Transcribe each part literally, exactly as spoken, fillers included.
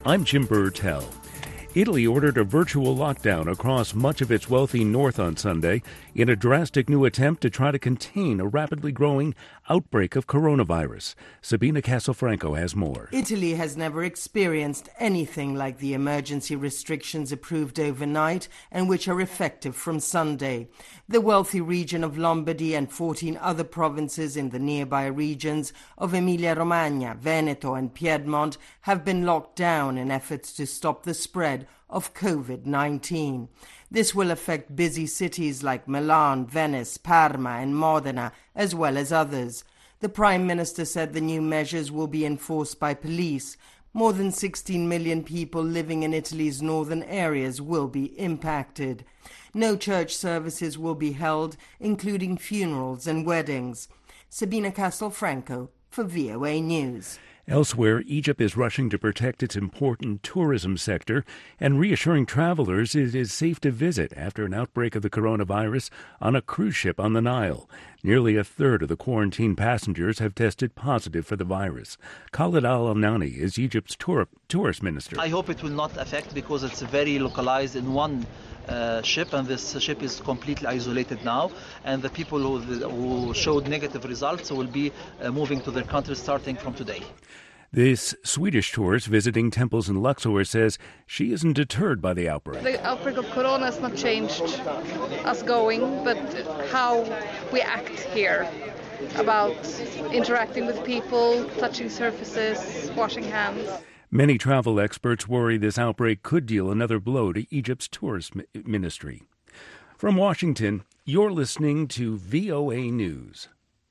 I'm Jim Burtell. Italy ordered a virtual lockdown across much of its wealthy north on Sunday in a drastic new attempt to try to contain a rapidly growing outbreak of coronavirus. Sabina Castelfranco has more. Italy has never experienced anything like the emergency restrictions approved overnight and which are effective from Sunday. The wealthy region of Lombardy and fourteen other provinces in the nearby regions of Emilia-Romagna, Veneto and Piedmont have been locked down in efforts to stop the spread of covid nineteen. This will affect busy cities like Milan, Venice, Parma and Modena, as well as others. The Prime Minister said the new measures will be enforced by police. More than sixteen million people living in Italy's northern areas will be impacted. No church services will be held, including funerals and weddings. Sabina Castelfranco for V O A News. Elsewhere, Egypt is rushing to protect its important tourism sector and reassuring travelers it is safe to visit after an outbreak of the coronavirus on a cruise ship on the Nile. Nearly a third of the quarantined passengers have tested positive for the virus. Khalid Al-Anani is Egypt's tour- tourist minister. I hope it will not affect because it's very localized in one Uh, ship, and this ship is completely isolated now, and the people who, who showed negative results will be uh, moving to their country starting from today. This Swedish tourist visiting temples in Luxor says she isn't deterred by the outbreak. The outbreak of corona has not changed us going, but how we act here about interacting with people, touching surfaces, washing hands. Many travel experts worry this outbreak could deal another blow to Egypt's tourist ministry. From Washington, you're listening to V O A News.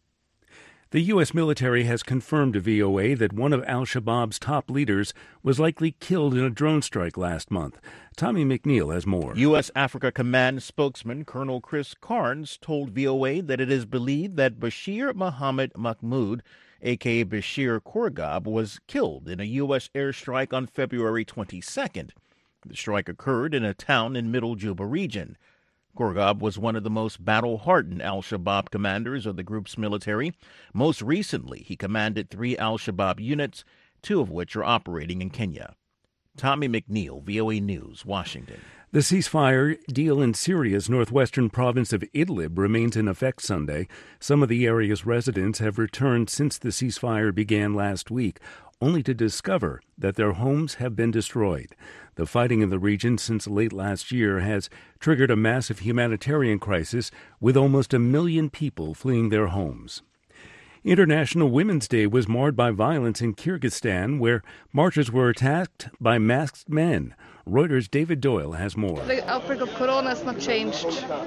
The U S military has confirmed to V O A that one of al-Shabaab's top leaders was likely killed in a drone strike last month. Tommy McNeil has more. U S Africa Command spokesman Colonel Chris Carnes told V O A that it is believed that Bashir Mohammed Mahmoud, a k a. Bashir Korgab, was killed in a U S airstrike on February twenty-second. The strike occurred in a town in Middle Juba region. Korgab was one of the most battle-hardened al-Shabaab commanders of the group's military. Most recently, he commanded three al-Shabaab units, two of which are operating in Kenya. Tommy McNeil, V O A News, Washington. The ceasefire deal in Syria's northwestern province of Idlib remains in effect Sunday. Some of the area's residents have returned since the ceasefire began last week, only to discover that their homes have been destroyed. The fighting in the region since late last year has triggered a massive humanitarian crisis, with almost a million people fleeing their homes. International Women's Day was marred by violence in Kyrgyzstan, where marchers were attacked by masked men. Reuters' David Doyle has more. The outbreak of corona has not changed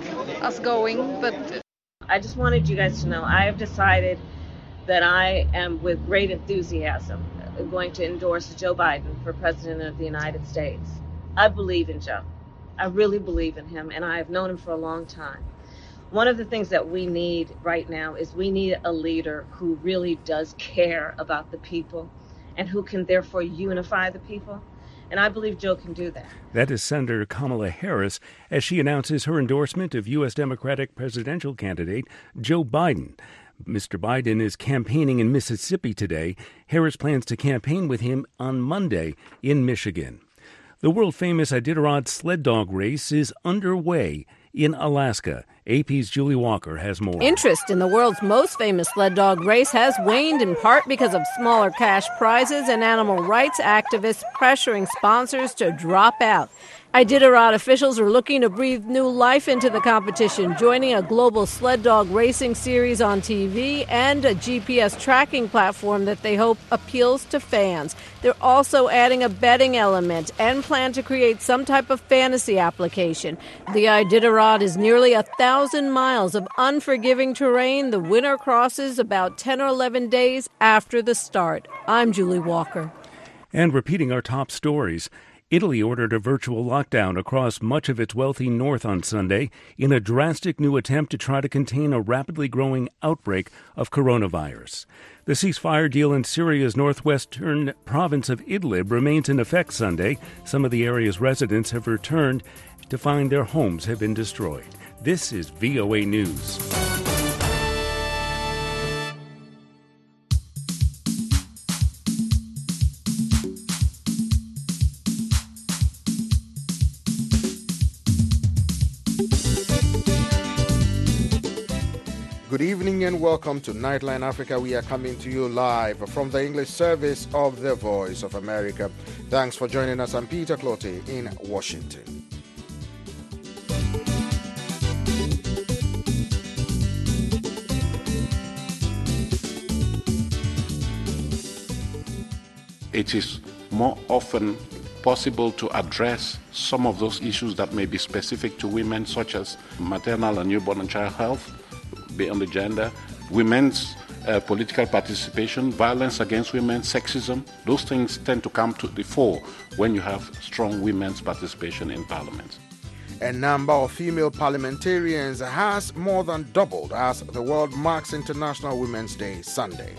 us going, but I just wanted you guys to know I have decided that I am, with great enthusiasm, going to endorse Joe Biden for President of the United States. I believe in Joe. I really believe in him, and I have known him for a long time. One of the things that we need right now is we need a leader who really does care about the people and who can therefore unify the people. And I believe Joe can do that. That is Senator Kamala Harris as she announces her endorsement of U S Democratic presidential candidate Joe Biden. Mister Biden is campaigning in Mississippi today. Harris plans to campaign with him on Monday in Michigan. The world-famous Iditarod sled dog race is underway in Alaska. A P's Julie Walker has more. Interest in the world's most famous sled dog race has waned in part because of smaller cash prizes and animal rights activists pressuring sponsors to drop out. Iditarod officials are looking to breathe new life into the competition, joining a global sled dog racing series on T V and a G P S tracking platform that they hope appeals to fans. They're also adding a betting element and plan to create some type of fantasy application. The Iditarod is nearly a thousand miles of unforgiving terrain. The winner crosses about ten or eleven days after the start. I'm Julie Walker. And repeating our top stories, Italy ordered a virtual lockdown across much of its wealthy north on Sunday in a drastic new attempt to try to contain a rapidly growing outbreak of coronavirus. The ceasefire deal in Syria's northwestern province of Idlib remains in effect Sunday. Some of the area's residents have returned to find their homes have been destroyed. This is V O A News. Good evening and welcome to Nightline Africa. We are coming to you live from the English service of the Voice of America. Thanks for joining us. I'm Peter Clottey in Washington. It is more often possible to address some of those issues that may be specific to women, such as maternal and newborn and child health, beyond the gender, women's uh, political participation, violence against women, sexism. Those things tend to come to the fore when you have strong women's participation in parliament. A number of female parliamentarians has more than doubled as the world marks International Women's Day Sunday.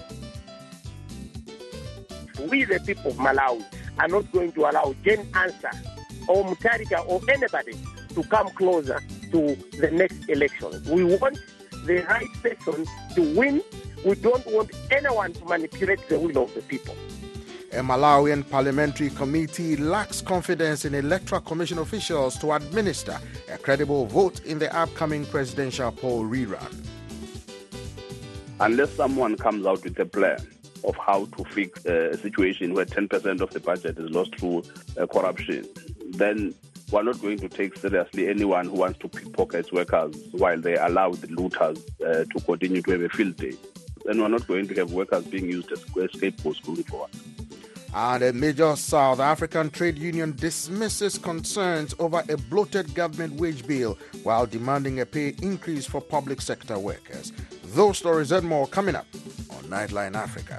We, the people of Malawi, are not going to allow Jane Ansah or Mutharika or anybody to come closer to the next election. We want the right person to win. We don't want anyone to manipulate the will of the people. A Malawian parliamentary committee lacks confidence in Electoral Commission officials to administer a credible vote in the upcoming presidential poll rerun. Unless someone comes out with a plan of how to fix a situation where ten percent of the budget is lost through uh, corruption, then we're not going to take seriously anyone who wants to pickpocket workers while they allow the looters uh, to continue to have a field day. Then we're not going to have workers being used as scapegoats going forward. And a major South African trade union dismisses concerns over a bloated government wage bill while demanding a pay increase for public sector workers. Those stories and more coming up on Nightline Africa.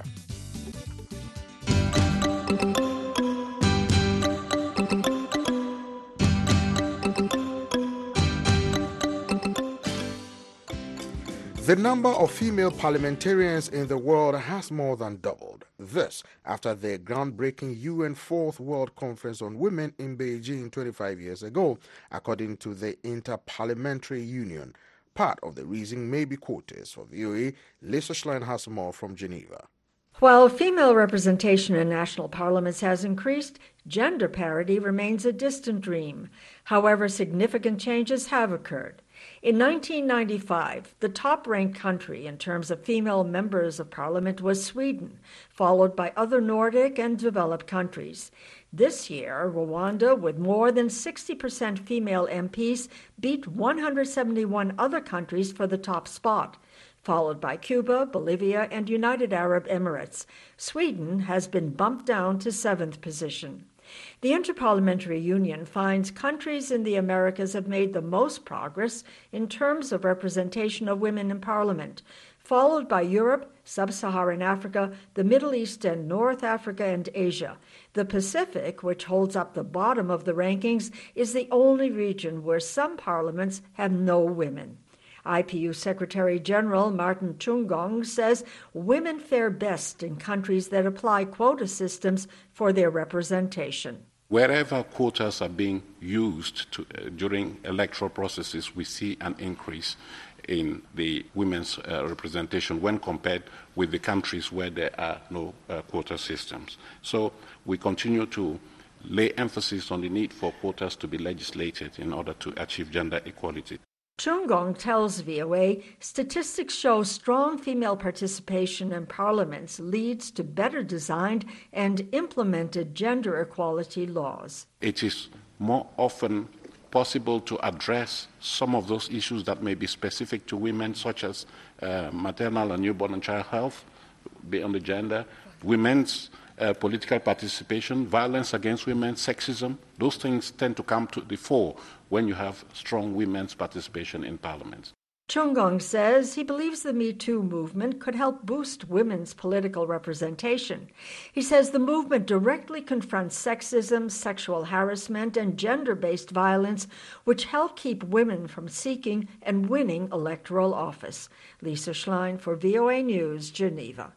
The number of female parliamentarians in the world has more than doubled. This after the groundbreaking U N Fourth World Conference on Women in Beijing twenty-five years ago, according to the Inter-Parliamentary Union. Part of the reason may be quotas. For V O A, Lisa Schlein has more from Geneva. While female representation in national parliaments has increased, gender parity remains a distant dream. However, significant changes have occurred. In nineteen ninety-five, the top-ranked country in terms of female members of parliament was Sweden, followed by other Nordic and developed countries. This year, Rwanda, with more than sixty percent female M Ps, beat one hundred seventy-one other countries for the top spot, followed by Cuba, Bolivia, and United Arab Emirates. Sweden has been bumped down to seventh position. The Inter-Parliamentary Union finds countries in the Americas have made the most progress in terms of representation of women in parliament, followed by Europe, Sub-Saharan Africa, the Middle East and North Africa, and Asia. The Pacific, which holds up the bottom of the rankings, is the only region where some parliaments have no women. I P U Secretary General Martin Chungong says women fare best in countries that apply quota systems for their representation. Wherever quotas are being used to, uh, during electoral processes, we see an increase in the women's uh, representation when compared with the countries where there are no uh, quota systems. So we continue to lay emphasis on the need for quotas to be legislated in order to achieve gender equality. Chungong tells V O A statistics show strong female participation in parliaments leads to better designed and implemented gender equality laws. It is more often possible to address some of those issues that may be specific to women, such as uh, maternal and newborn and child health, beyond the gender, women's uh, political participation, violence against women, sexism. Those things tend to come to the fore when you have strong women's participation in parliament. Chungong says he believes the Me Too movement could help boost women's political representation. He says the movement directly confronts sexism, sexual harassment, and gender-based violence, which help keep women from seeking and winning electoral office. Lisa Schlein for V O A News, Geneva.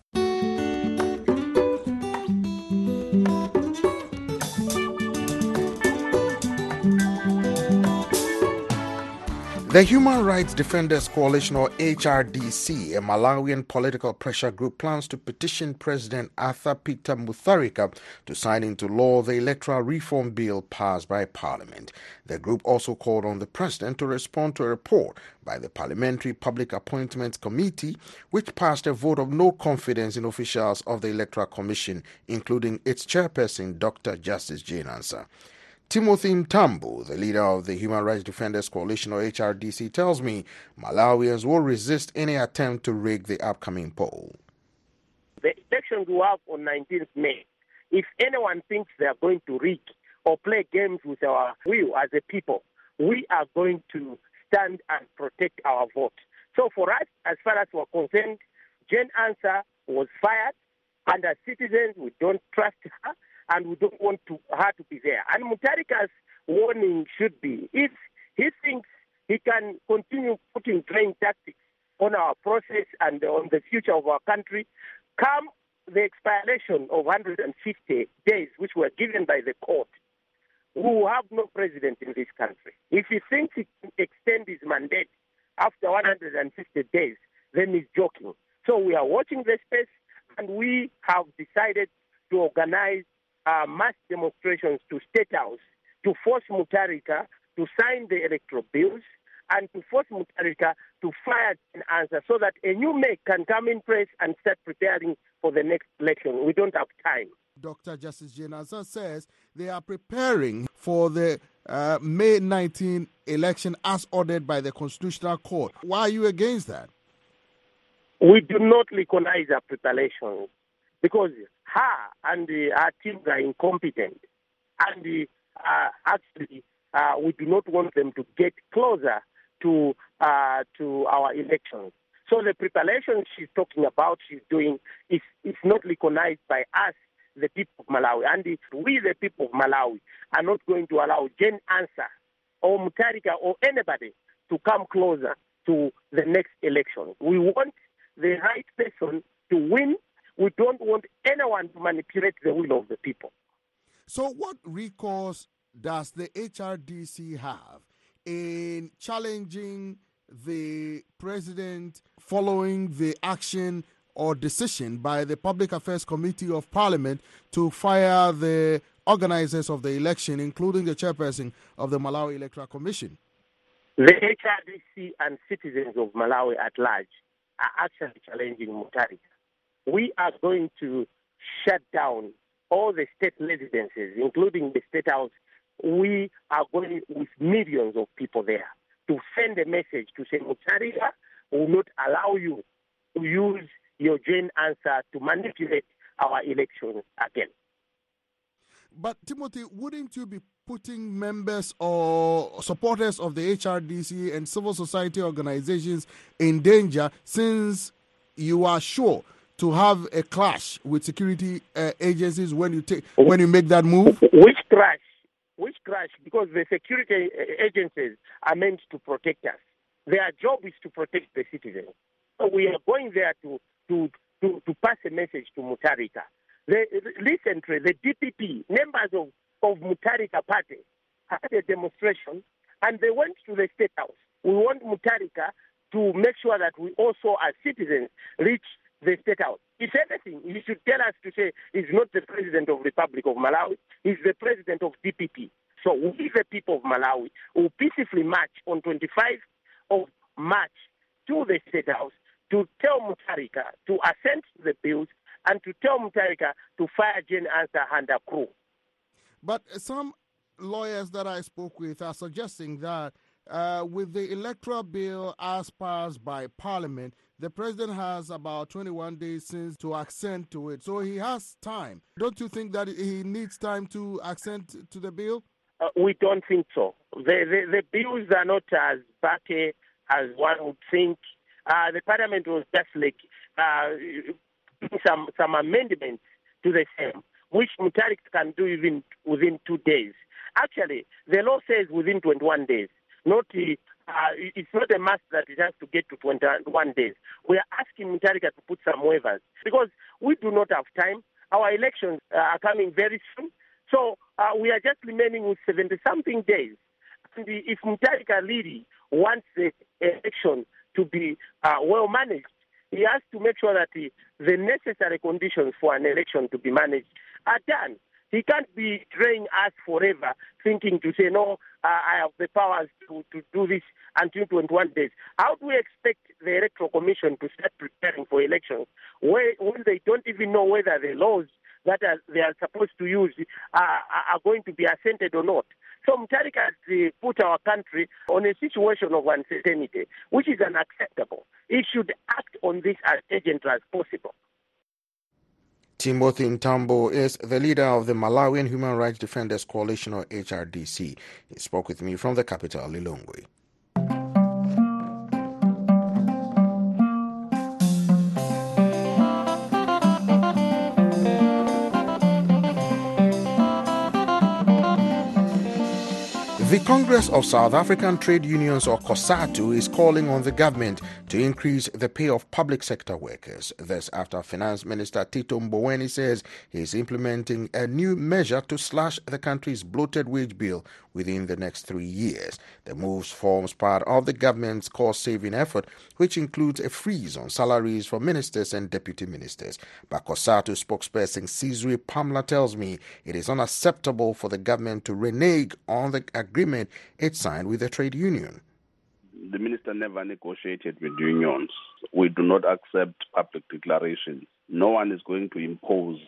The Human Rights Defenders Coalition, or H R D C, a Malawian political pressure group, plans to petition President Arthur Peter Mutharika to sign into law the electoral reform bill passed by Parliament. The group also called on the President to respond to a report by the Parliamentary Public Appointments Committee, which passed a vote of no confidence in officials of the Electoral Commission, including its chairperson, Doctor Justice Jane Ansah. Timothy Mtambu, the leader of the Human Rights Defenders Coalition, or H R D C, tells me Malawians will resist any attempt to rig the upcoming poll. The elections we have on nineteenth May, if anyone thinks they are going to rig or play games with our will as a people, we are going to stand and protect our vote. So for us, as far as we're concerned, Jane Ansah was fired, and as citizens, we don't trust her, and we don't want to, her to be there. And Mutharika's warning should be, if he thinks he can continue putting playing tactics on our process and on the future of our country, come the expiration of one hundred fifty days, which were given by the court, we will have no president in this country. If he thinks he can extend his mandate after one hundred fifty days, then he's joking. So we are watching the space, and we have decided to organize Uh, mass demonstrations to State House to force Mutharika to sign the electoral bills and to force Mutharika to fire an answer so that a new May can come in place and start preparing for the next election. We don't have time. Doctor Justice Jane Ansah says they are preparing for the uh, May nineteenth election as ordered by the Constitutional Court. Why are you against that? We do not recognize our preparations because her and uh, our teams are incompetent, and uh, actually uh, we do not want them to get closer to uh, to our elections. So the preparation she's talking about, she's doing, is, is not recognized by us, the people of Malawi. And we, the people of Malawi, are not going to allow Jane Ansah or Mutharika or anybody to come closer to the next election. We want the right person to win. We don't want anyone to manipulate the will of the people. So what recourse does the H R D C have in challenging the president following the action or decision by the Public Affairs Committee of Parliament to fire the organizers of the election, including the chairperson of the Malawi Electoral Commission? The H R D C and citizens of Malawi at large are actually challenging Mutharika. We are going to shut down all the state residences, including the State House. We are going with millions of people there to send a message to say, Mutharika will not allow you to use your Jane Ansah to manipulate our elections again. But, Timothy, wouldn't you be putting members or supporters of the H R D C and civil society organizations in danger, since you are sure to have a clash with security uh, agencies when you take when you make that move? Which clash? Which clash? Because the security agencies are meant to protect us. Their job is to protect the citizens. So we are going there to to to, to pass a message to Mutharika. The, recently, the D P P, members of, of Mutharika party, had a demonstration, and they went to the State House. We want Mutharika to make sure that we also, as citizens, reach the State House. If anything, he should tell us to say he's not the president of the Republic of Malawi, he's the president of D P P. So we, the people of Malawi, will peacefully march on twenty-fifth of March to the State House to tell Mutharika to assent to the bills and to tell Mutharika to fire Jane Ansah and her crew. But some lawyers that I spoke with are suggesting that uh, with the electoral bill as passed by Parliament, the president has about twenty-one days since to assent to it. So he has time. Don't you think that he needs time to assent to the bill? Uh, we don't think so. The, the, the bills are not as batty as one would think. Uh, the Parliament was just like uh, some some amendments to the same, which Mutharika can do even within two days. Actually, the law says within twenty-one days. Not uh, it's not a must that it has to get to twenty-one days. We are asking Mutharika to put some waivers because we do not have time. Our elections uh, are coming very soon. So uh, we are just remaining with seventy-something days. And if Mutharika really wants the election to be uh, well managed, he has to make sure that the, the necessary conditions for an election to be managed are done. He can't be training us forever, thinking to say, no, uh, I have the powers to, to do this until twenty-one days. How do we expect the Electoral Commission to start preparing for elections when, when they don't even know whether the laws that are, they are supposed to use uh, are going to be assented or not? So Mutharika has uh, put our country on a situation of uncertainty, which is unacceptable. He should act on this as urgently as possible. Timothy Ntambo is the leader of the Malawian Human Rights Defenders Coalition, or H R D C. He spoke with me from the capital, Lilongwe. The Congress of South African Trade Unions, or COSATU, is calling on the government to increase the pay of public sector workers. This after Finance Minister Tito Mboweni says he is implementing a new measure to slash the country's bloated wage bill within the next three years. The move forms part of the government's cost-saving effort, which includes a freeze on salaries for ministers and deputy ministers. But COSATU spokesperson Sizwe Pamla tells me it is unacceptable for the government to renege on the agreement it signed with the trade union. The minister never negotiated with unions. We do not accept public declarations. No one is going to impose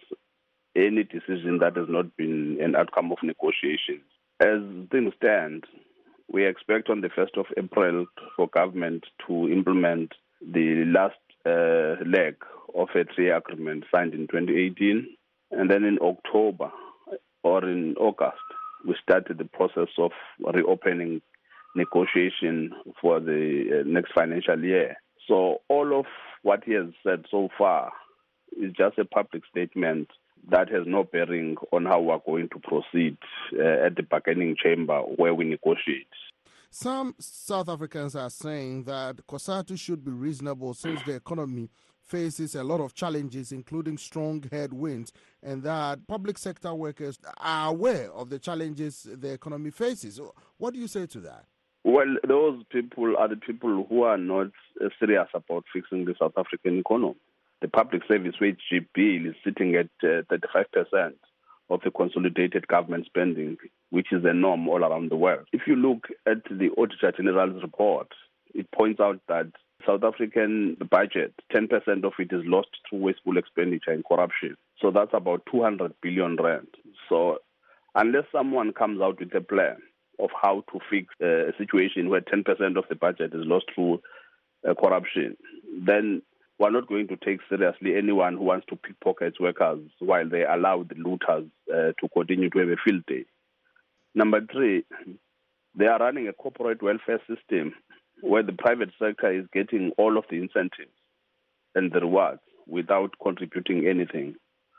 any decision that has not been an outcome of negotiations. As things stand, we expect on the first of April for government to implement the last uh, leg of a three-year agreement signed in twenty eighteen. And then in October or in August, we started the process of reopening negotiation for the uh, next financial year. So all of what he has said so far is just a public statement that has no bearing on how we're going to proceed uh, at the bargaining chamber where we negotiate. Some South Africans are saying that COSATU should be reasonable since the economy faces a lot of challenges, including strong headwinds, and that public sector workers are aware of the challenges the economy faces. What do you say to that? Well, those people are the people who are not uh, serious about fixing the South African economy. The public service wage bill is sitting at uh, thirty-five percent of the consolidated government spending, which is the norm all around the world. If you look at the Auditor General's report, it points out that South African budget, ten percent of it is lost through wasteful expenditure and corruption. So that's about two hundred billion rand. So unless someone comes out with a plan of how to fix uh, a situation where ten percent of the budget is lost through uh, corruption, then we're not going to take seriously anyone who wants to pickpocket workers while they allow the looters uh, to continue to have a field day. Number three, they are running a corporate welfare system where the private sector is getting all of the incentives and the rewards without contributing anything.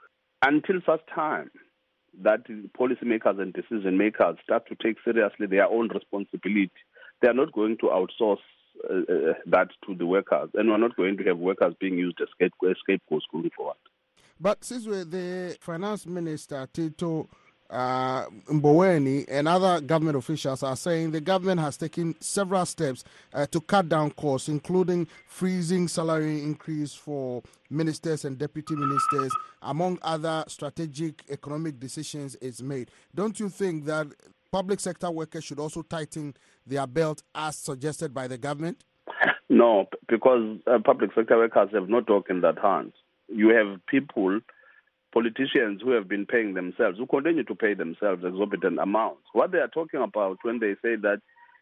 Until such time that policymakers and decision makers start to take seriously their own responsibility, they are not going to outsource uh, that to the workers, and we're not going to have workers being used as scapegoats going forward. But Sizwe, the finance minister, Tito Uh, Mboweni and other government officials are saying the government has taken several steps uh, to cut down costs, including freezing salary increase for ministers and deputy ministers, among other strategic economic decisions it's made. Don't you think that public sector workers should also tighten their belt as suggested by the government? No, because uh, public sector workers have no dog in that hand. You have people, politicians who have been paying themselves, who continue to pay themselves exorbitant amounts. What they are talking about when they say that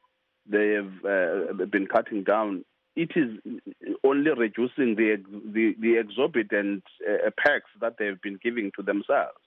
they have uh, been cutting down, it is only reducing the the, the exorbitant uh, packs that they have been giving to themselves.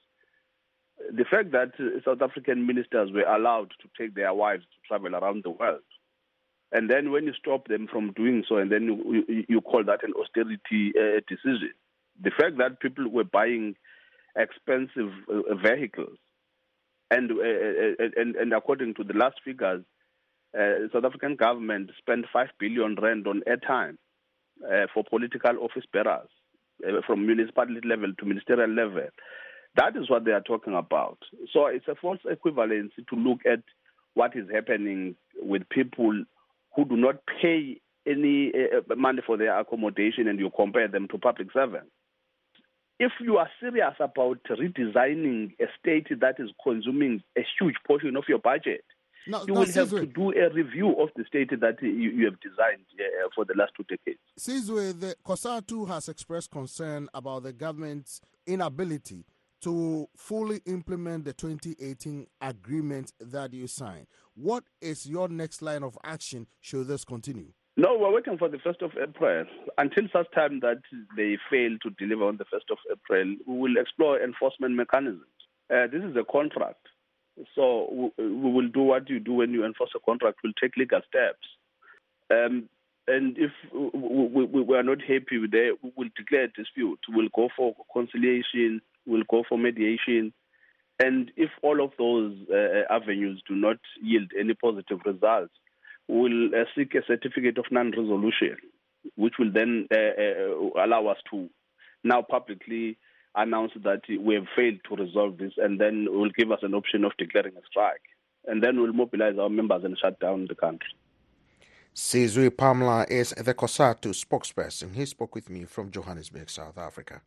The fact that South African ministers were allowed to take their wives to travel around the world, and then when you stop them from doing so, and then you, you, you call that an austerity uh, decision. The fact that people were buying expensive uh, vehicles, and, uh, and and according to the last figures, uh, South African government spent five billion rand on airtime uh, for political office bearers, uh, from municipality level to ministerial level. That is what they are talking about. So it's a false equivalency to look at what is happening with people who do not pay any uh, money for their accommodation, and you compare them to public servants. If you are serious about redesigning a state that is consuming a huge portion of your budget, now, you now, will have Sizwe, to do a review of the state that you, you have designed uh, for the last two decades. Sizwe, the COSATU has expressed concern about the government's inability to fully implement the twenty eighteen agreement that you signed. What is your next line of action should this continue? No, we're waiting for the first of April. Until such time that they fail to deliver on the first of April, we will explore enforcement mechanisms. Uh, this is a contract. So we, we will do what you do when you enforce a contract. We'll take legal steps. Um, and if we, we, we are not happy with that, we will declare a dispute. We'll go for conciliation. We'll go for mediation. And if all of those uh, avenues do not yield any positive results, we'll uh, seek a certificate of non-resolution, which will then uh, uh, allow us to now publicly announce that we have failed to resolve this, and then will give us an option of declaring a strike. And then we'll mobilize our members and shut down the country. Sizwe Pamla is the COSATU spokesperson. He spoke with me from Johannesburg, South Africa.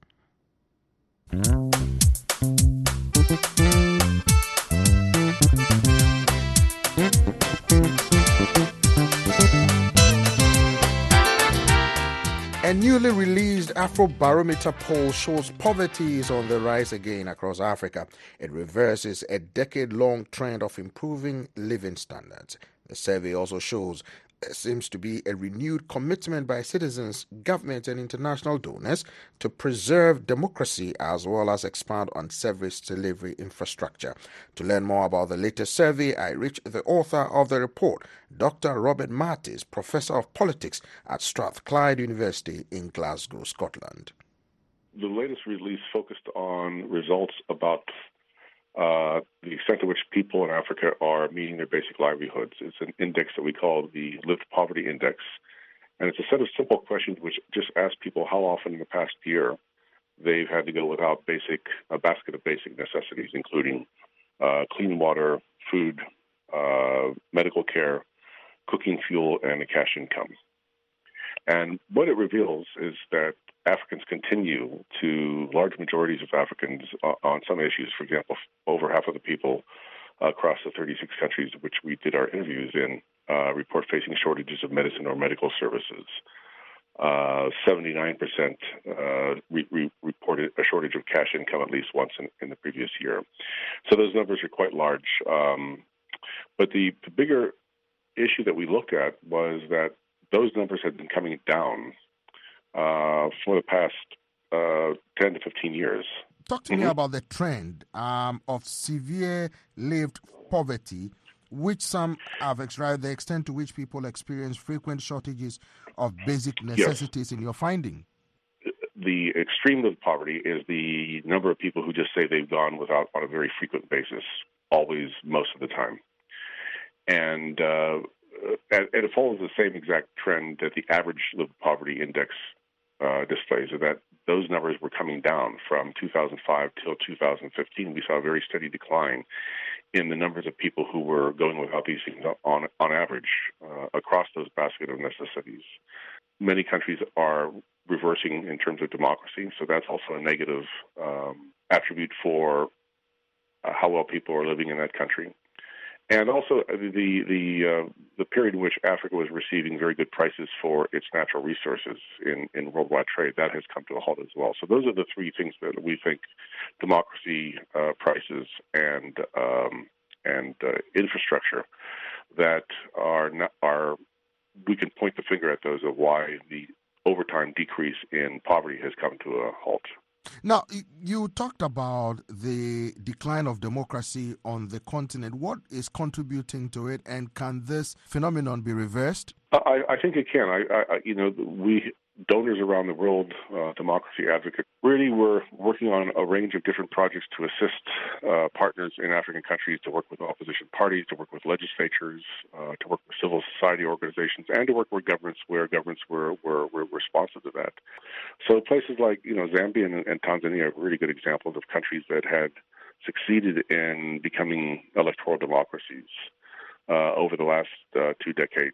A newly released Afrobarometer poll shows poverty is on the rise again across Africa. It reverses a decade-long trend of improving living standards. The survey also shows there seems to be a renewed commitment by citizens, government, and international donors to preserve democracy as well as expand on service delivery infrastructure. To learn more about the latest survey, I reached the author of the report, Doctor Robert Martis, Professor of Politics at Strathclyde University in Glasgow, Scotland. The latest release focused on results about Uh, the extent to which people in Africa are meeting their basic livelihoods. It's an index that we call the Lived Poverty Index, and it's a set of simple questions which just ask people how often in the past year they've had to go without basic a basket of basic necessities, including uh, clean water, food, uh, medical care, cooking fuel, and a cash income. And what it reveals is that Africans continue to, large majorities of Africans uh, on some issues, for example, over half of the people across the thirty-six countries which we did our interviews in, uh, report facing shortages of medicine or medical services. Uh, seventy-nine percent uh, re- re- reported a shortage of cash income at least once in, in the previous year. So those numbers are quite large. Um, but the, the bigger issue that we looked at was that those numbers had been coming down uh, for the past uh, ten to fifteen years. Talk to mm-hmm. me about the trend um, of severe lived poverty, which some have extracted, the extent to which people experience frequent shortages of basic necessities yes. in your finding. The extreme lived poverty is the number of people who just say they've gone without on a very frequent basis, always, most of the time. And uh, and it follows the same exact trend that the average lived poverty index uh, displays, so that those numbers were coming down from two thousand five till two thousand fifteen. We saw a very steady decline in the numbers of people who were going without these things on on average uh, across those basket of necessities. Many countries are reversing in terms of democracy, so that's also a negative um, attribute for uh, how well people are living in that country. And also the the uh, the period in which Africa was receiving very good prices for its natural resources in, in worldwide trade, that has come to a halt as well. So those are the three things that we think: democracy, uh, prices, and um, and uh, infrastructure that are not, are we can point the finger at those of why the over time decrease in poverty has come to a halt. Now, you talked about the decline of democracy on the continent. What is contributing to it, and can this phenomenon be reversed? I, I think it can. I, I, you know, we donors around the world, uh, democracy advocates, really were working on a range of different projects to assist uh, partners in African countries to work with opposition parties, to work with legislatures, uh, to work with civil society organizations, and to work with governments where governments were, were, were responsive to that. So places like, you know, Zambia and, and Tanzania are really good examples of countries that had succeeded in becoming electoral democracies uh, over the last uh, two decades.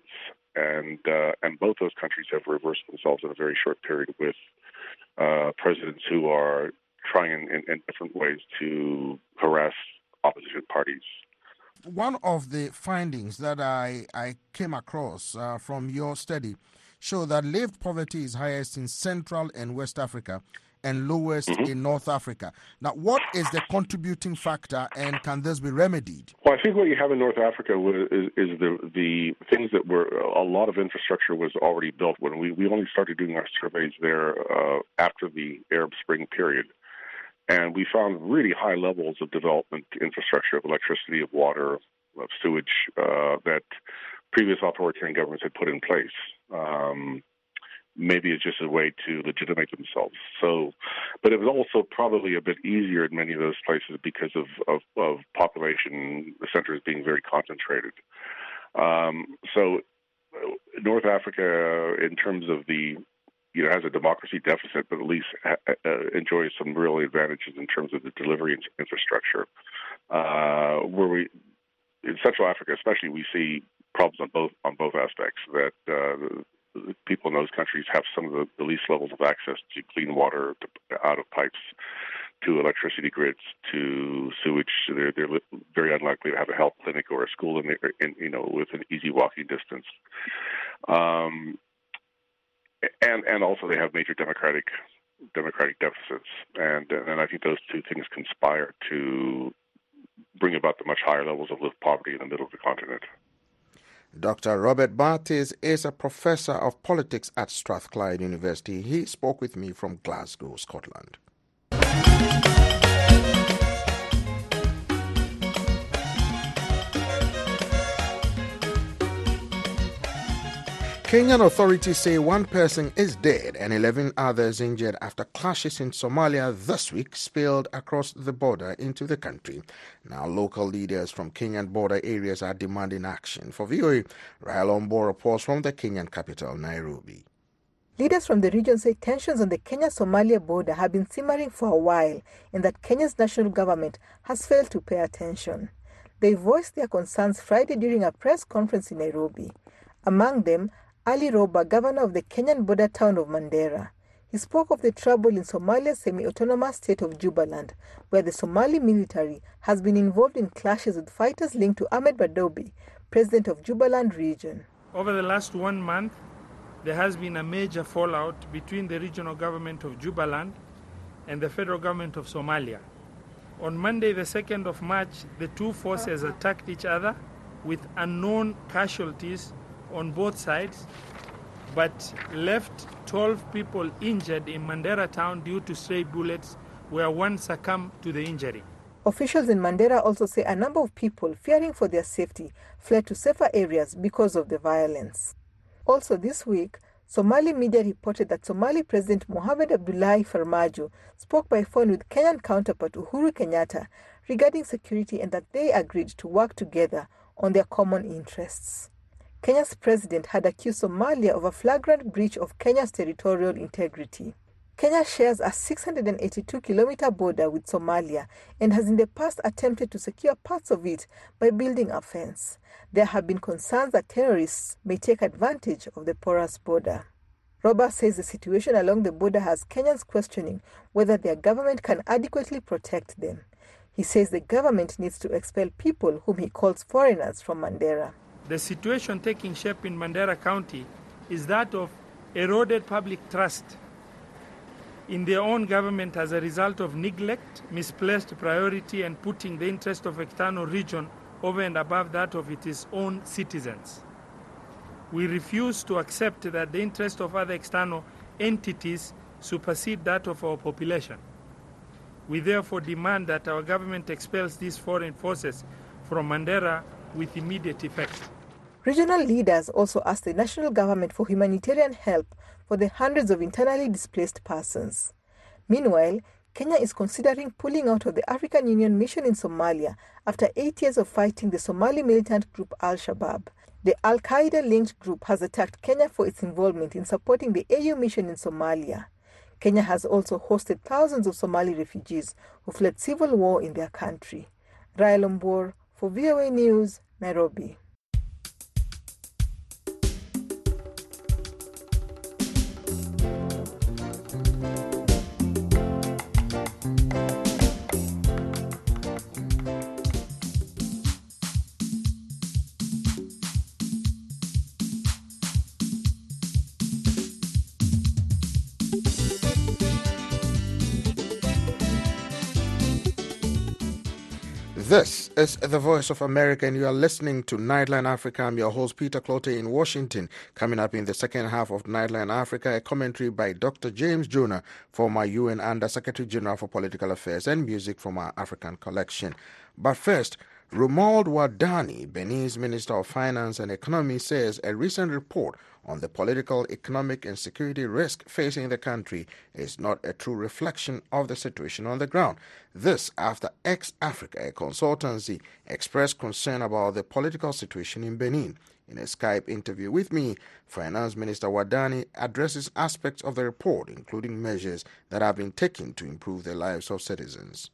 and uh, and both those countries have reversed themselves in a very short period with uh, presidents who are trying in, in, in different ways to harass opposition parties. One of the findings that I, I came across uh, from your study show that lived poverty is highest in Central and West Africa and lowest mm-hmm. in North Africa. Now, what is the contributing factor, and can this be remedied? Well, I think what you have in North Africa is, is the the things that were, a lot of infrastructure was already built. When we, we only started doing our surveys there uh, after the Arab Spring period. And we found really high levels of development infrastructure, of electricity, of water, of sewage uh, that previous authoritarian governments had put in place. Um, maybe it's just a way to legitimate themselves. So, but it was also probably a bit easier in many of those places because of, of, of population, the centers being very concentrated. Um, so North Africa, in terms of the you know, has a democracy deficit, but at least uh, enjoys some real advantages in terms of the delivery infrastructure. Uh, where we, in Central Africa especially, we see problems on both on both aspects. That uh, people in those countries have some of the, the least levels of access to clean water, to, out of pipes, to electricity grids, to sewage. They're they're very unlikely to have a health clinic or a school in, the, in you know within easy walking distance. Um, And and also they have major democratic democratic deficits, and and I think those two things conspire to bring about the much higher levels of lived poverty in the middle of the continent. Doctor Robert Bartis is a professor of politics at Strathclyde University. He spoke with me from Glasgow, Scotland. Kenyan authorities say one person is dead and eleven others injured after clashes in Somalia this week spilled across the border into the country. Now, local leaders from Kenyan border areas are demanding action. For V O A, Rahel Ombo reports from the Kenyan capital, Nairobi. Leaders from the region say tensions on the Kenya-Somalia border have been simmering for a while and that Kenya's national government has failed to pay attention. They voiced their concerns Friday during a press conference in Nairobi. Among them, Ali Roba, governor of the Kenyan border town of Mandera. He spoke of the trouble in Somalia's semi-autonomous state of Jubaland, where the Somali military has been involved in clashes with fighters linked to Ahmed Badobi, president of Jubaland region. Over the last one month, there has been a major fallout between the regional government of Jubaland and the federal government of Somalia. On Monday, the second of March, the two forces attacked each other with unknown casualties on both sides, but left twelve people injured in Mandera town due to stray bullets, where one succumbed to the injury. Officials in Mandera also say a number of people, fearing for their safety, fled to safer areas because of the violence. Also this week, Somali media reported that Somali President Mohamed Abdullahi Farmajo spoke by phone with Kenyan counterpart Uhuru Kenyatta regarding security and that they agreed to work together on their common interests. Kenya's president had accused Somalia of a flagrant breach of Kenya's territorial integrity. Kenya shares a six hundred eighty-two kilometer border with Somalia and has in the past attempted to secure parts of it by building a fence. There have been concerns that terrorists may take advantage of the porous border. Robert says the situation along the border has Kenyans questioning whether their government can adequately protect them. He says the government needs to expel people whom he calls foreigners from Mandera. The situation taking shape in Mandera County is that of eroded public trust in their own government as a result of neglect, misplaced priority, and putting the interest of external region over and above that of its own citizens. We refuse to accept that the interest of other external entities supersede that of our population. We therefore demand that our government expels these foreign forces from Mandera with immediate effect. Regional leaders also asked the national government for humanitarian help for the hundreds of internally displaced persons. Meanwhile, Kenya is considering pulling out of the African Union mission in Somalia after eight years of fighting the Somali militant group Al-Shabaab. The Al-Qaeda-linked group has attacked Kenya for its involvement in supporting the A U mission in Somalia. Kenya has also hosted thousands of Somali refugees who fled civil war in their country. Rahel Ombor for V O A News, Nairobi. This is the Voice of America, and you are listening to Nightline Africa. I'm your host, Peter Clottey, in Washington. Coming up in the second half of Nightline Africa, a commentary by Doctor James Jonah, former U N Under-Secretary General for Political Affairs, and music from our African collection. But first, Romuald Wadani, Benin's Minister of Finance and Economy, says a recent report on the political, economic and security risk facing the country is not a true reflection of the situation on the ground. This after Ex-Africa, a consultancy, expressed concern about the political situation in Benin. In a Skype interview with me, Finance Minister Wadani addresses aspects of the report, including measures that have been taken to improve the lives of citizens.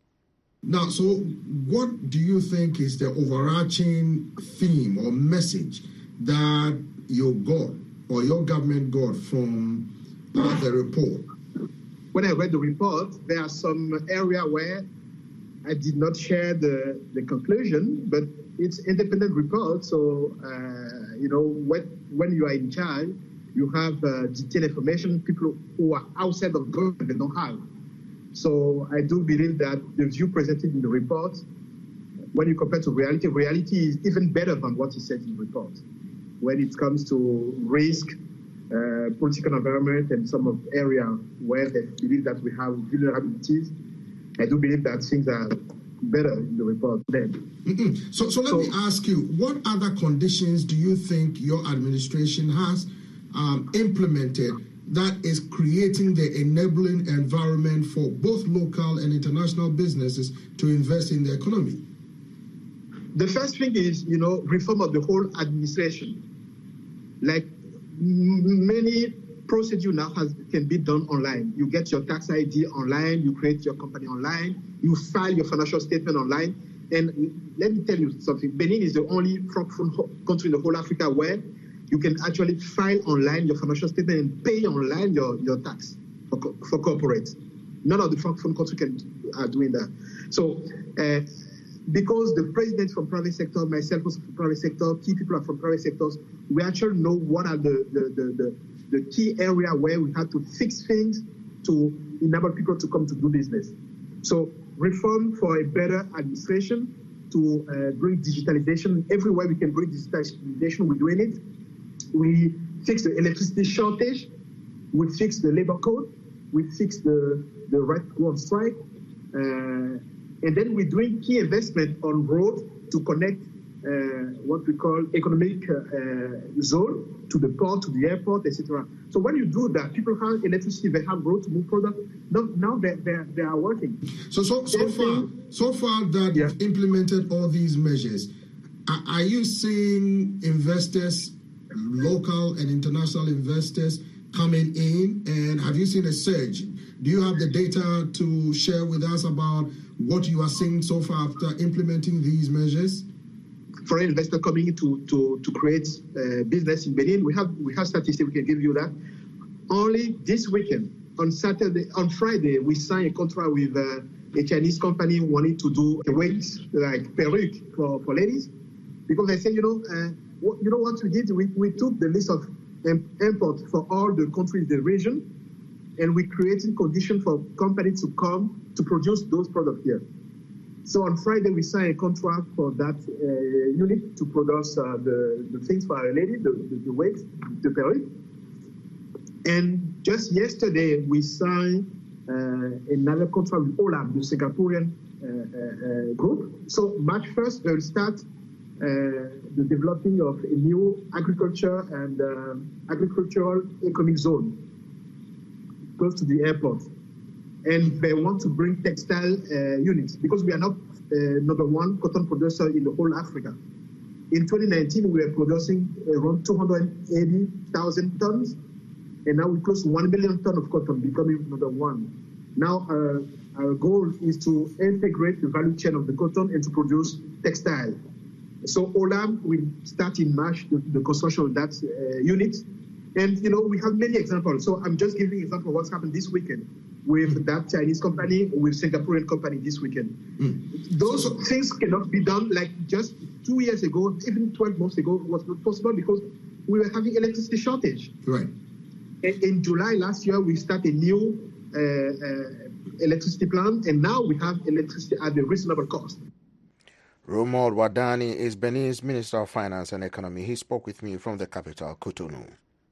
Now, so what do you think is the overarching theme or message that you got or your government got from uh, the report? When I read the report, there are some area where I did not share the, the conclusion, but it's independent report. So, uh, you know, when, when you are in charge, you have uh, detailed information people who are outside of government they don't have. So I do believe that the view presented in the report, when you compare to reality, reality is even better than what is said in the report. When it comes to risk, uh, political environment, and some of area where they believe that we have vulnerabilities, I do believe that things are better in the report then. Mm-hmm. So, so let so, me ask you, what other conditions do you think your administration has um, implemented that is creating the enabling environment for both local and international businesses to invest in the economy? The first thing is, you know, reform of the whole administration. Like m- many procedure now has, can be done online. You get your tax I D online, you create your company online, you file your financial statement online. And let me tell you something, Benin is the only francophone country in the whole Africa where you can actually file online your financial statement and pay online your, your tax for, for corporate. None of the francophone countries can are doing that. So, uh, because the president from private sector, myself also from private sector, key people are from private sectors, we actually know what are the, the, the, the, the key area where we have to fix things to enable people to come to do business. So, reform for a better administration, to uh, bring digitalization. Everywhere we can bring digitalization, we're doing it. We fix the electricity shortage, we fix the labor code, we fix the, the right to go on strike, uh, and then we're doing key investment on road to connect uh, what we call economic uh, uh, zone to the port, to the airport, et cetera. So when you do that, people have electricity, they have road to move product. Now, now they, they, they are working. So so, so far, so far that yeah. you've implemented all these measures, are, are you seeing investors, local and international investors, coming in, and have you seen a surge? Do you have the data to share with us about what you are seeing so far after implementing these measures? Foreign investor coming to to to create uh, business in Benin, we have we have statistics. We can give you that. Only this weekend, on Saturday, on Friday, we signed a contract with uh, a Chinese company wanting to do a wigs like perruque for, for ladies, because they say, you know, uh, what, you know what we did? We we took the list of import for all the countries in the region, and we created conditions for companies to come to produce those products here. So on Friday, we signed a contract for that uh, unit to produce uh, the, the things for our lady, the, the, the wigs, the perruque. And just yesterday, we signed uh, another contract with Olam, the Singaporean uh, uh, group. So March first, they'll start uh, the developing of a new agriculture and uh, agricultural economic zone close to the airport. And they want to bring textile uh, units because we are not uh, number one cotton producer in the whole Africa. In twenty nineteen, we were producing around two hundred eighty thousand tons, and now we're close to one million tons of cotton, becoming number one. Now, uh, our goal is to integrate the value chain of the cotton and to produce textile. So Olam will start in March the, the construction of that uh, unit. And, you know, we have many examples. So I'm just giving an example of what's happened this weekend with that Chinese company, with Singaporean company this weekend. Mm. Those so, things cannot be done like just two years ago, even twelve months ago, was not possible because we were having electricity shortage. Right. In, in July last year, we started a new uh, uh, electricity plant, and now we have electricity at a reasonable cost. Romuald Wadani is Benin's Minister of Finance and Economy. He spoke with me from the capital, Cotonou.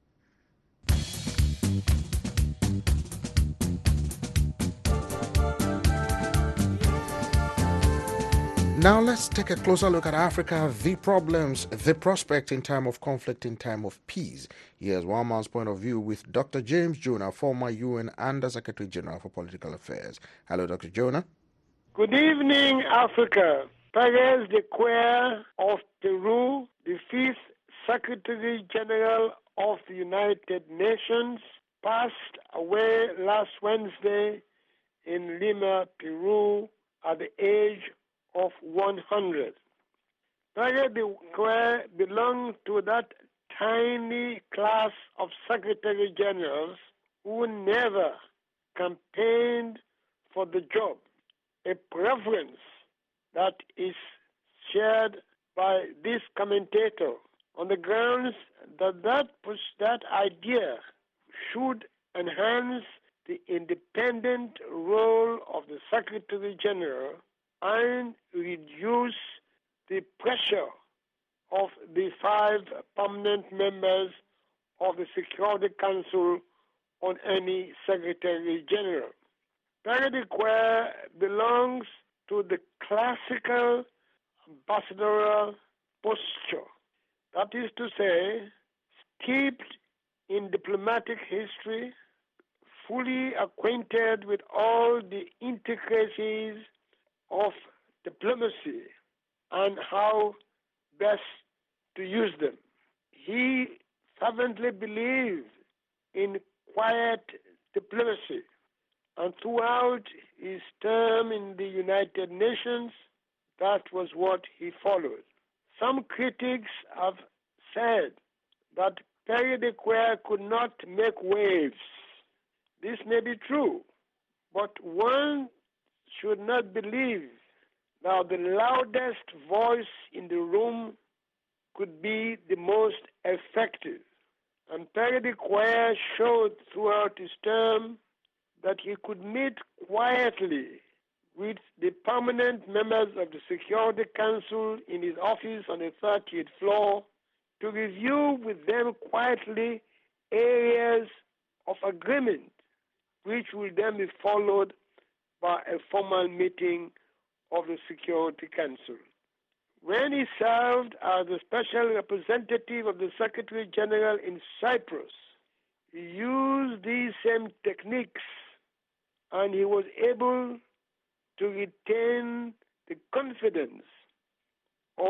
Now let's take a closer look at Africa, the problems, the prospect in time of conflict, in time of peace. Here's one man's point of view with Doctor James Jonah, former U N Under Secretary General for Political Affairs. Hello, Doctor Jonah. Good evening, Africa. Perez de Cuellar of Peru, the fifth Secretary General of the United Nations, passed away last Wednesday in Lima, Peru, at the age of one hundred. Perez de Cuellar belonged to that tiny class of Secretary Generals who never campaigned for the job, a preference that is shared by this commentator on the grounds that that, that idea should enhance the independent role of the Secretary General and reduce the pressure of the five permanent members of the Security Council on any Secretary General. Perez de Cuellar belongs to the classical ambassadorial posture, that is to say, steeped in diplomatic history, fully acquainted with all the intricacies of diplomacy and how best to use them. He fervently believed in quiet diplomacy, and throughout his term in the United Nations, that was what he followed. Some critics have said that Perez de Cuellar could not make waves. This may be true, but one should not believe that the loudest voice in the room could be the most effective. And Perez de Cuellar showed throughout his term that he could meet quietly with the permanent members of the Security Council in his office on the thirtieth floor to review with them quietly areas of agreement, which will then be followed by a formal meeting of the Security Council. When he served as the special representative of the Secretary General in Cyprus, he used these same techniques, and he was able to retain the confidence of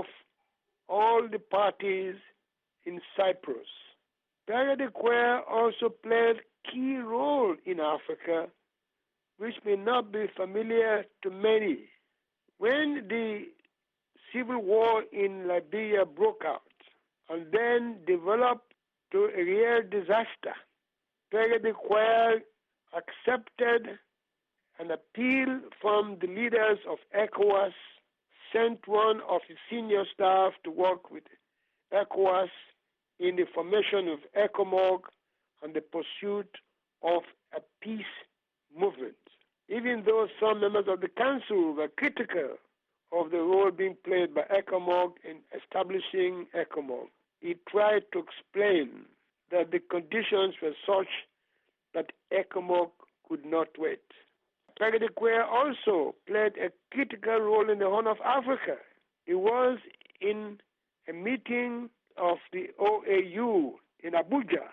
all the parties in Cyprus. Perez de Cuellar also played a key role in Africa, which may not be familiar to many. When the civil war in Liberia broke out and then developed to a real disaster, Perez de Cuellar accepted an appeal from the leaders of ECOWAS, sent one of his senior staff to work with ECOWAS in the formation of ECOMOG and the pursuit of a peace movement. Even though some members of the council were critical of the role being played by ECOMOG in establishing ECOMOG, he tried to explain that the conditions were such that ECOMOG could not wait. Perez de Cuellar also played a critical role in the Horn of Africa. He was in a meeting of the O A U in Abuja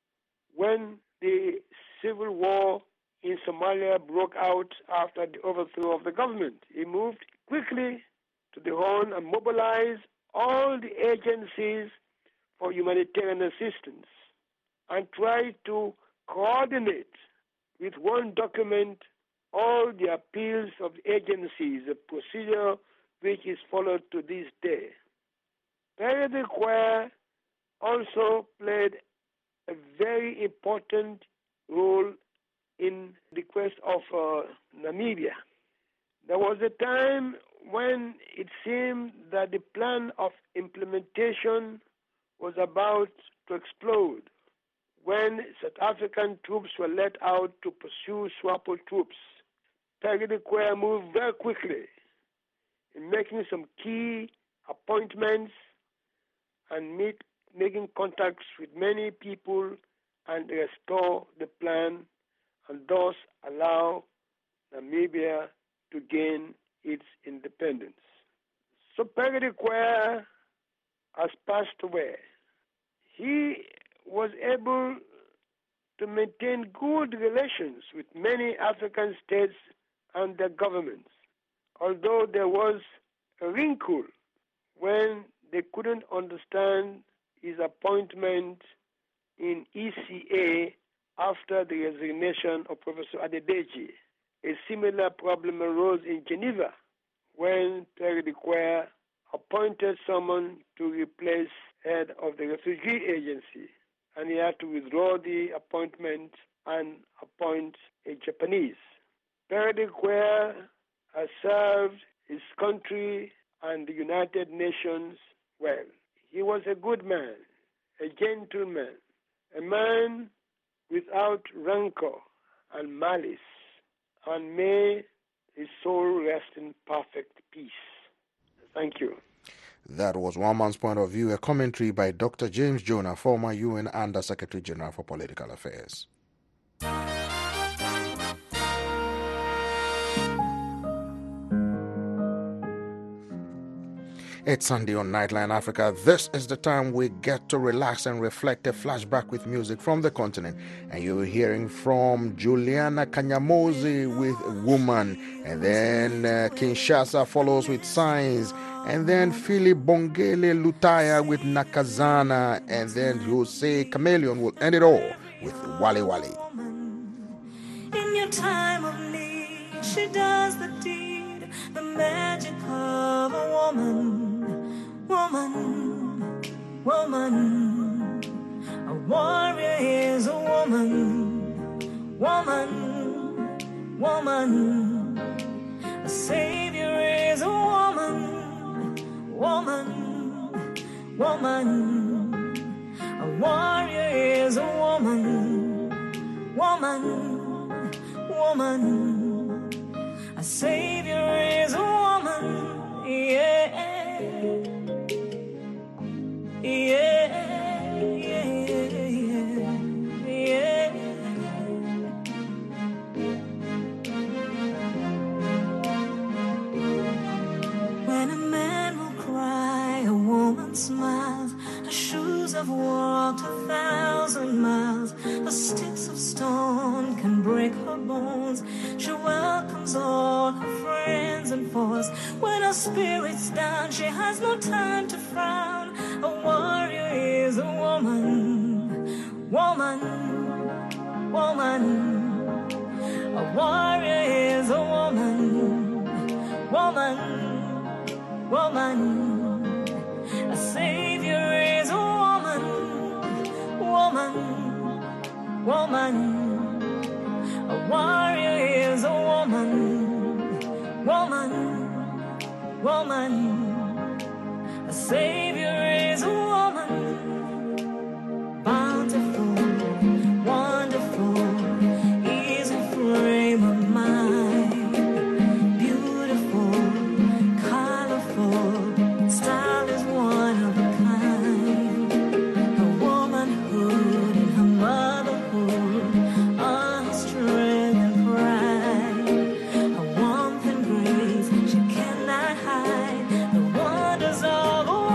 when the civil war in Somalia broke out after the overthrow of the government. He moved quickly to the Horn and mobilized all the agencies for humanitarian assistance and tried to coordinate with one document all the appeals of the agencies, a procedure which is followed to this day. Perez de Cuellar also played a very important role in the quest of uh, Namibia. There was a time when it seemed that the plan of implementation was about to explode, when South African troops were let out to pursue SWAPO troops. Perez de Cuellar moved very quickly. in making some key appointments and meet, making contacts with many people and restore the plan and thus allow Namibia to gain its independence. So Pierre de Kouwer has passed away. He was able to maintain good relations with many African states and their governments, although there was a wrinkle when they couldn't understand his appointment in E C A after the resignation of Professor Adedeji. A similar problem arose in Geneva when Pierre de Kouwer appointed someone to replace head of the refugee agency, and he had to withdraw the appointment and appoint a Japanese. Pierre de Kouwer has served his country and the United Nations well. He was a good man, a gentleman, a man without rancor and malice, and may his soul rest in perfect peace. Thank you. That was One Man's Point of View, a commentary by Doctor James Jonah, former U N Under Secretary General for Political Affairs. It's Sunday on Nightline Africa. This is the time we get to relax and reflect, a flashback with music from the continent. And you're hearing from Juliana Kanyamozi with Woman. And then uh, Kinshasa follows with Signs. And then Philip Bongele Lutaya with Nakazana. And then Jose Chameleon will end it all with Wale Wale. In your time of need, she does the deed, the magic of a woman. Woman, woman, a warrior is a woman. Woman, woman, a savior is a woman. Woman, woman, a warrior is a woman. Woman, woman, a savior is a woman. Yeah. Yeah, yeah, yeah, yeah. When a man will cry, a woman smiles. Her shoes have walked a thousand miles. Her sticks of stone can break her bones. She welcomes all her friends and foes. When her spirit's down, she has no time to frown. A warrior is a woman, woman, woman. A warrior is a woman, woman, woman. A savior is a woman, woman, woman. A warrior is a woman, woman, woman. A savior is a woman. Bountiful, wonderful, easy frame of mind. Beautiful, colorful, style is one of a kind. Her womanhood and her motherhood are her strength and pride. Her warmth and grace she cannot hide. The wonders of a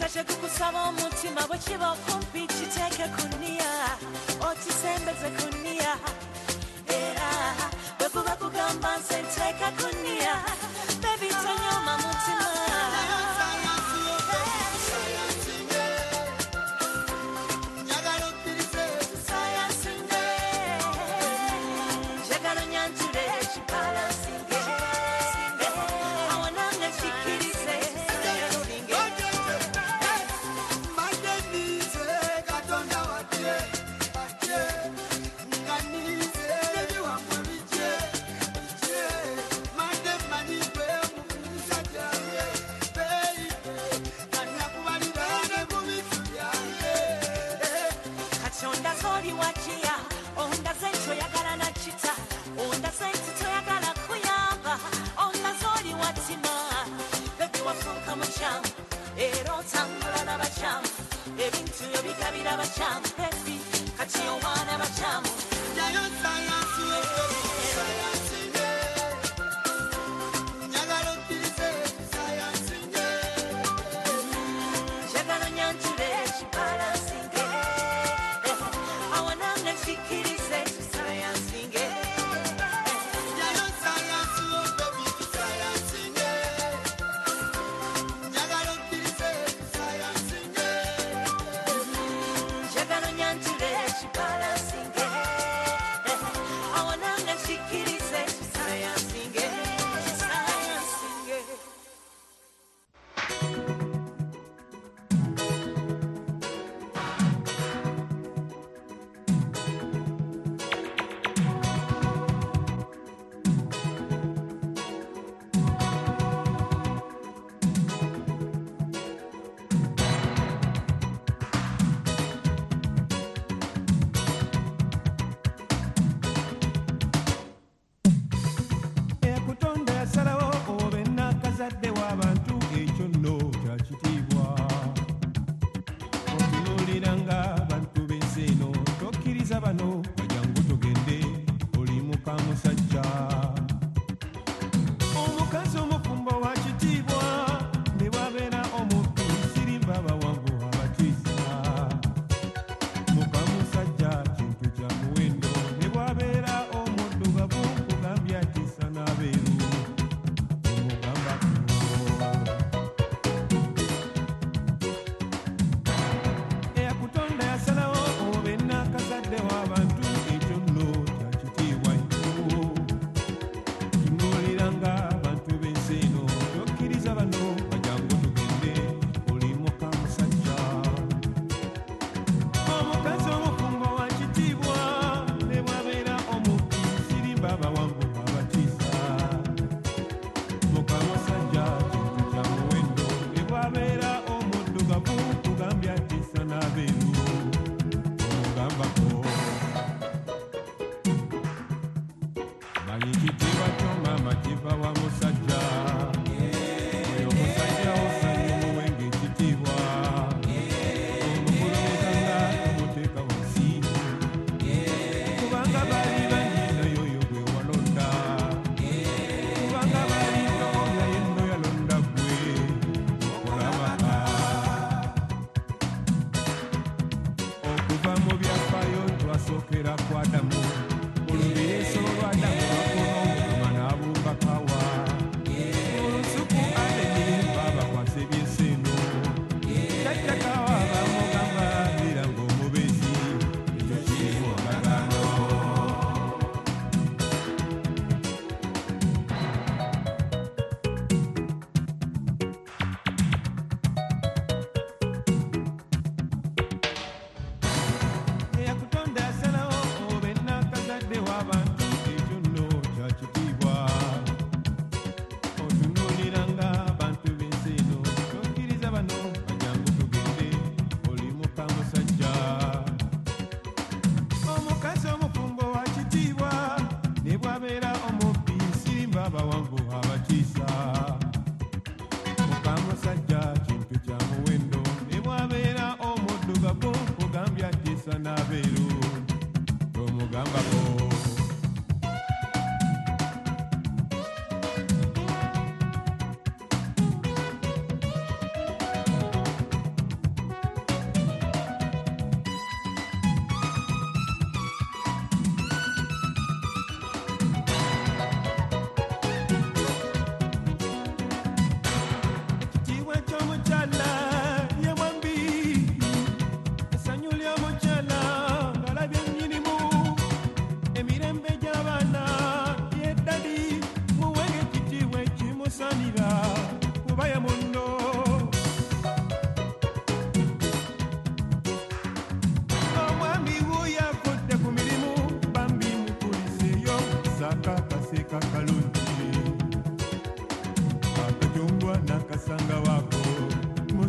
kaje kukusaba umutima bwe kiba kumpi kiteke kunia otisembeze kunia era bwe kuba kugamba nse teka kunia baby tanyoma mutima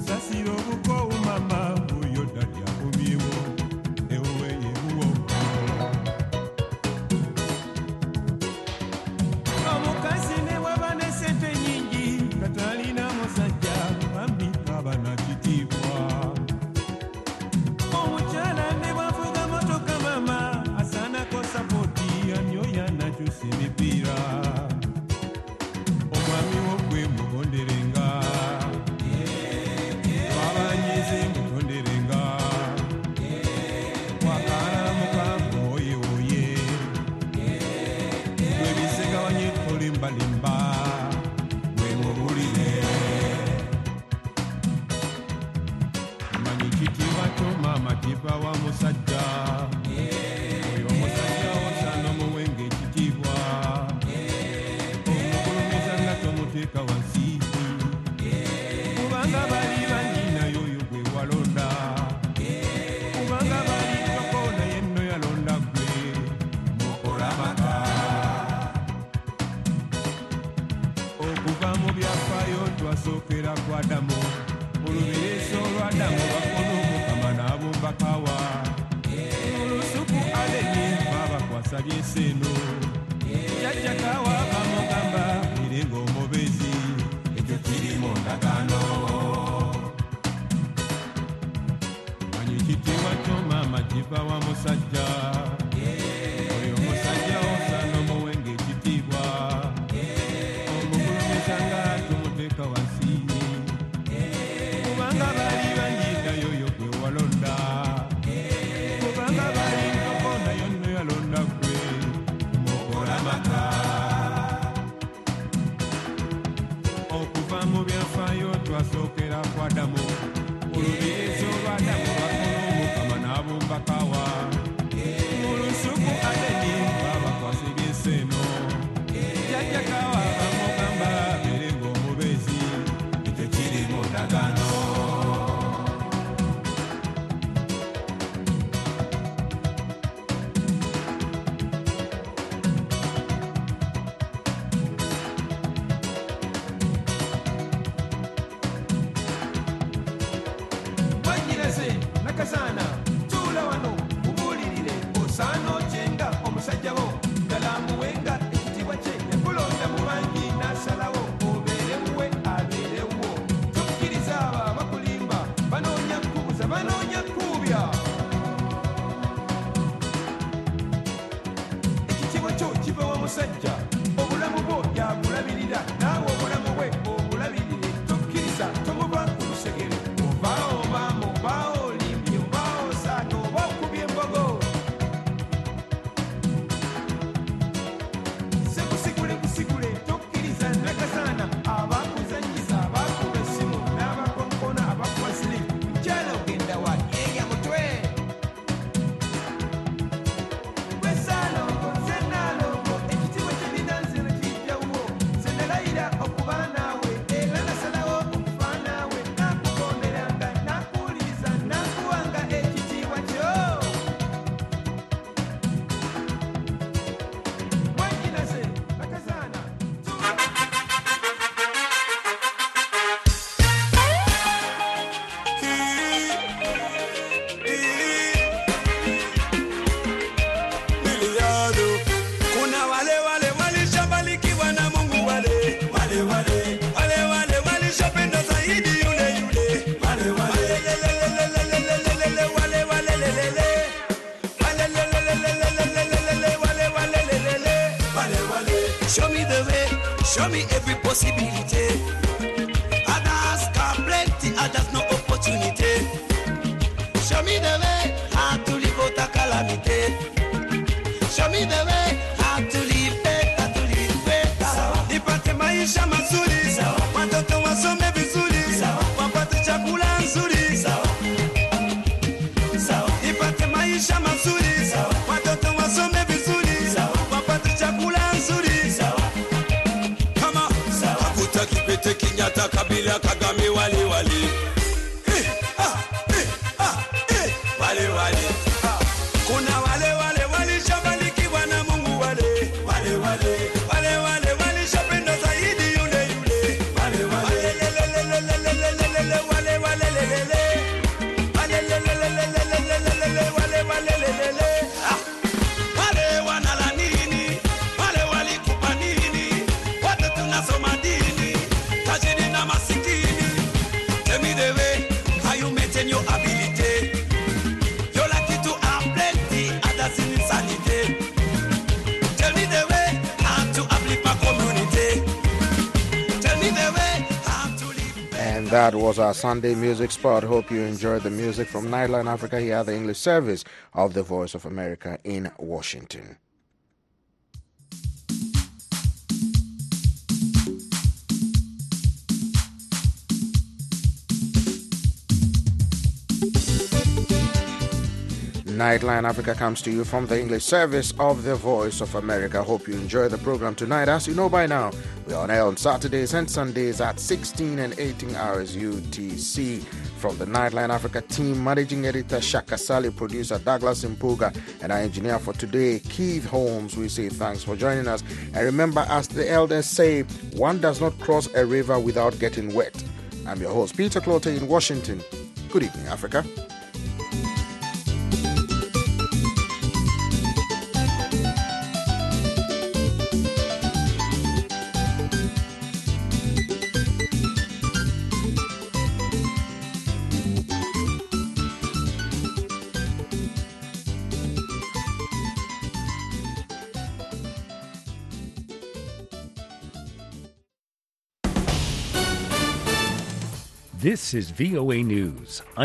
Musasiro buko mama uyo dadi akomiwo ewe yewo Omukasi ne wabane sente nyingi katalina musajja bambi abana kitibwa Omuchala ne bafuga motoka mama asana ko sapoti anyoya na jusi mipira Omwami wokwe mugonderenga Matipa wa musajja oyo musajja osano muwenge ekitiibwa omukulumiza nga tomuteeka wansi kubanga bali banyina yoyo gwe walonda kubanga bali tokoona yenno yalonda gwe mukola maka okuva mu byafaayo twasookera ku Adamu olubireeso olwa Adamu bakola omukama n'abumba kawa olusuku aleni baba kwasabye enseeno jajja kawa bamugamba mirengo omubezi ekyo kiri mu ndagaano manyi kitiibwa kyo maama kiva wa musajja oyo musajja osano muwenge ekitiibwa omukulumiza nga tumuteeka wansi kubanga bali banyina yoyo gwe walonda kubanga bali tokoona yonno yalonda gwe mukola maka okuva mu byafaayo twasookera ku Adamu olubireeso olwa Adamu bakola omukama n'abumba kawa olusuku Adeni baba kwasibye enseeno jajja kawa bamugamba mirengo omubezi ekyo kiri mu ndagaano Nakasana, tula wano, ubulirire, osano chenga, omusajja wo, galamu wenga, ekitiibwa kye, yakulonda mu bangi n'asalawo, obeerewo abeerewo, tokkiriza abo abakulimba, banoonya kubuza, banoonya kubya. Ekitiibwa kyo kiva wa musajja, obulamu bwo yabulabirira, naawe obulamu bwe obulabirire, tokkiriza, tomuba ku lusegere, ovaawo baamu, ovaawo Show me the way, show me every possibility. Others got plenty, others no opportunity. Show me the way how to live out a calamity. Show me the way how to live better, to live better. Nipate maisha mazuri, watoto wasome vizuri, wapate chakula nzuri. Nipate maisha mazuri, watoto wasome vizuri, wapate chakula nzuri. Kipete Kenyatta Kabila Kagame wale wale eh, ah, eh, ah, eh, wale wale ah. Kuna wale wale walishafanikiwa na Mungu wale wale wale wale wale walishapenda zaidi yule yule wale wale wale wale And that was our Sunday music spot. Hope you enjoyed the music from Nightline Africa here at the English service of the Voice of America in Washington. Nightline Africa comes to you from the English service of the Voice of America. Hope you enjoy the program tonight. As you know by now, we're on air on Saturdays and Sundays at sixteen and eighteen hours U T C. From the Nightline Africa team, managing editor Shaka Sali, producer Douglas Impuga, and our engineer for today, Keith Holmes, we say thanks for joining us. And remember, as the elders say, one does not cross a river without getting wet. I'm your host, Peter Clote in Washington. Good evening, Africa. This is V O A News.